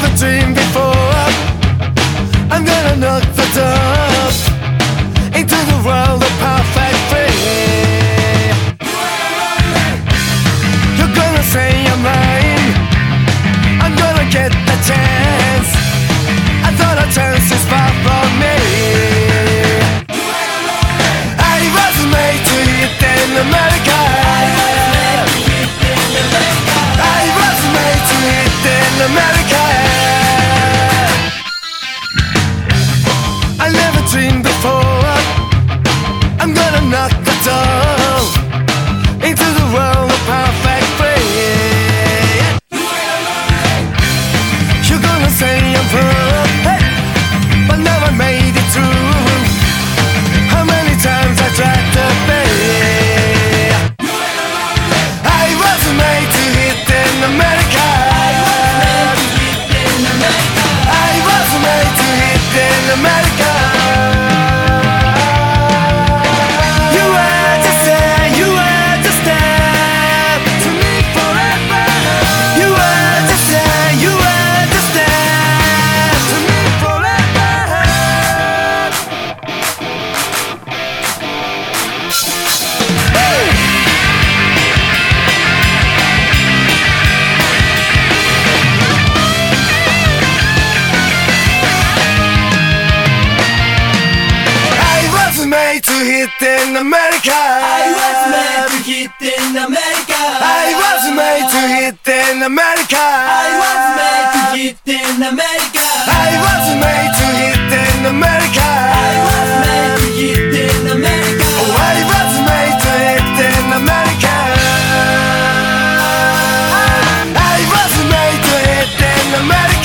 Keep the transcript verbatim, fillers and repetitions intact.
never dreamed before I'm gonna knock the door into the world of perfect free. You're gonna say I'm lying, I'm gonna get the chance. I thought a chance is far from me. I was made to hit in America. I was made to hit in America. I never dreamed before I'm gonna knock the door into the world of perfect free. You're gonna say I'm poor, hey, but never made it through. How many times I tried to be. I was made to hit in America. I was made to hit in America. You were just there, you were just there to me forever. You were just there, you were just there to me forever. I was made to hit in America. I was made to hit in America. I was made to hit in America. I was made to hit in America. I was made to hit in America. I was made to hit in America. Oh, I was made to hit in America. I was made to hit in America.